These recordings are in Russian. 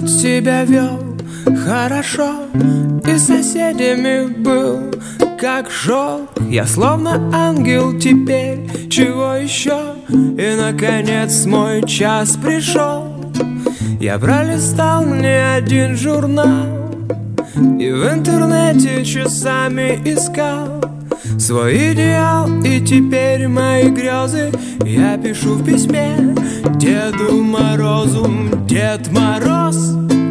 себя вел хорошо, и с соседями был как шелк. Я словно ангел теперь, чего еще? И наконец мой час пришел. Я пролистал не один журнал и в интернете часами искал свой идеал, и теперь мои грезы я пишу в письме Деду Морозу. Дед Мороз,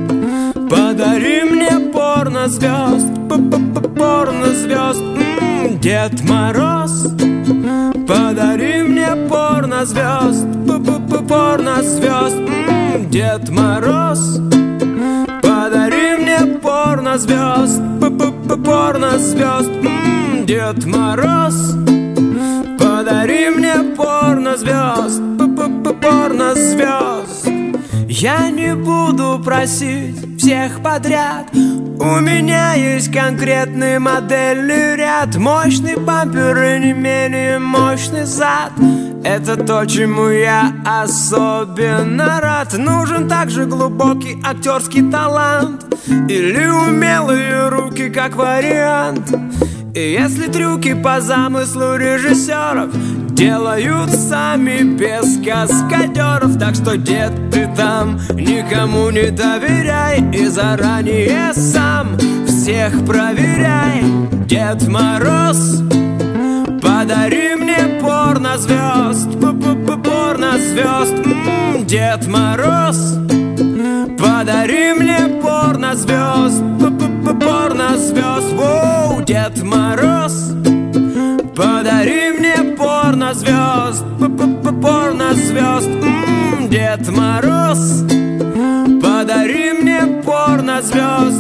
подари мне порно-звезд, порно-звезд. Дед Мороз, подари мне порно-звезд, порно-звезд. Дед Мороз, подари мне порно-звезд, порно-звезд. Дед Мороз, подари мне порно-звезд, порно-звезд. Я не буду просить всех подряд, у меня есть конкретный модельный ряд. Мощный бампер и не менее мощный зад — это то, чему я особенно рад. Нужен также глубокий актерский талант или умелые руки как вариант. И если трюки по замыслу режиссеров делают сами без каскадеров, так что, дед, ты там никому не доверяй и заранее сам всех проверяй. Дед Мороз, подари мне порно-звезд, порно-звезд. Дед Мороз, подари мне порно-звезд, порно-звезд. Воу, Дед Мороз, подари мне порно-звезд, порно-звезд. Дед Мороз, подари мне порно-звезд,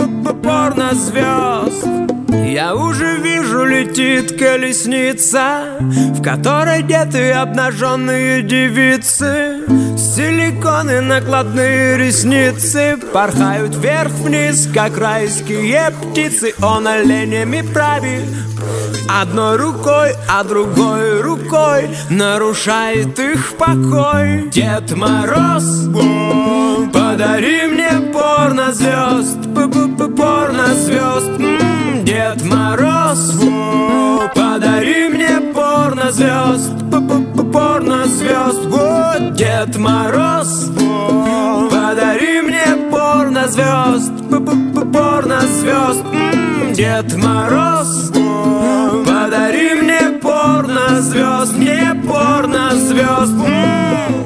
порно-звезд. Я уже вижу, летит колесница, в которой деты обнаженные девицы. Силиконы, накладные ресницы порхают вверх-вниз, как райские птицы. Он оленями правит одной рукой, а другой рукой нарушает их покой. Дед Мороз, подари мне порно-звезд, порно-звезд. Дед Мороз, подари мне порно-звезд, порно-звезд. Вот Дед Мороз, подари мне порно-звезд, порно-звезд. Дед Мороз, подари мне порно-звезд, мне порно-звезд.